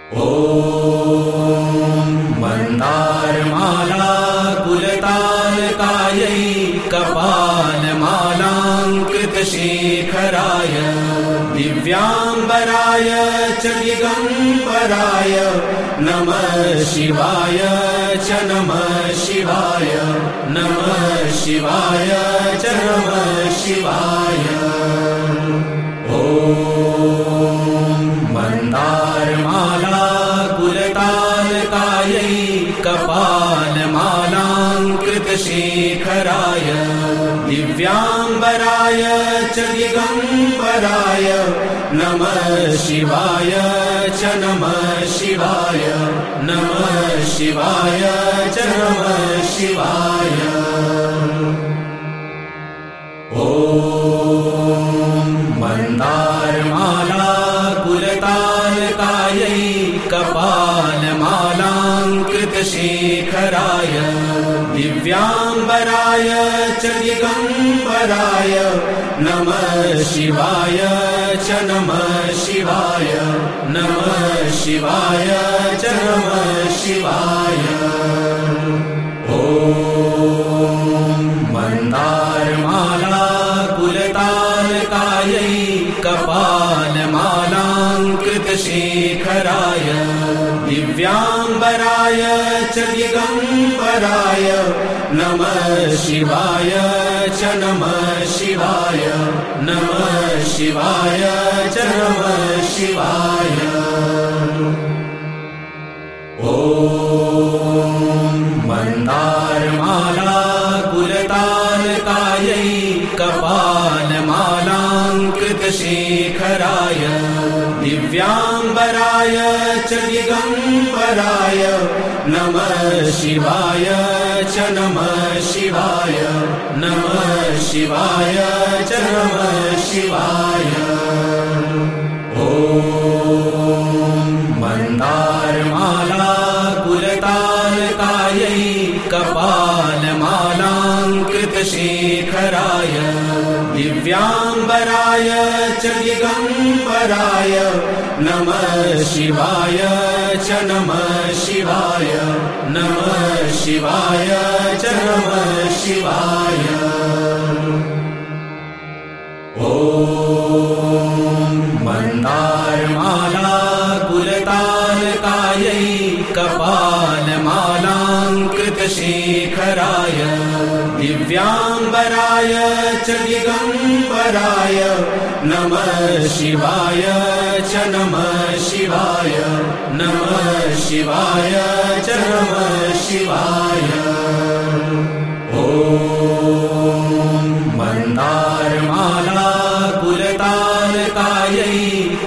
ॐ मन्दारमाला कुलतालकायै कपालमालाङ्कृतशेखराय दिव्याम्बराय च दिगम्बराय नमः शिवाय च नमः शिवाय नमः शिवाय च नमः शिवाय। ॐ मन्दारमाला कुलतालकायै कपालमालाङ्कृतशेखराय दिव्याम्बराय च दिगम्बराय नमः शिवाय च नमः शिवाय नमः शिवाय च नमः शिवाय। ॐ मन्दारमाला कुलतालकायै कपालमालाङ्कृतशेखराय दिव्याम्बराय च दिगम्बराय नमः शिवाय च नमः शिवाय नमः शिवाय च नमः शिवाय। ॐ मन्दारमाला कुलतालकायै कपालमालाङ्कृतशेखराय दिव्याम्बराय च दिगम्बराय नमः शिवाय च नमः शिवाय नमः शिवाय च नमः शिवाय। ॐ मन्दारमाला कुलतालकायै कपालमालाङ्कृतशेखराय दिव्याम्बराय च दिगम्बराय नमः शिवाय च नमः शिवाय नमः शिवाय च नमः शिवाय। ॐ मन्दारमाला कुलतालकायै कपालमालाङ्कृतशेखराय दिव्याम्बराय च दिगम्बराय नमः शिवाय च नमः शिवाय नमः शिवाय च नमः शिवाय। ॐ मन्दारमाला कुलतालकायै कपालमालाङ्कृतशेखराय दिव्याम्बराय च दिगम्बराय नमः शिवाय च नमः शिवाय नमः शिवाय च नमः शिवाय। ॐ मन्दारमाला कुलतालकायै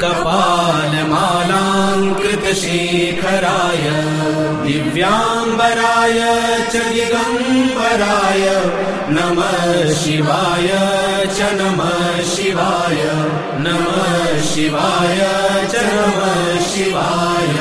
कपालमालाङ्कृतशेखराय दिव्याम्बराय च दिगम्बराय नमः शिवाय च नमः शिवाय नमः शिवाय च नमः शिवाय।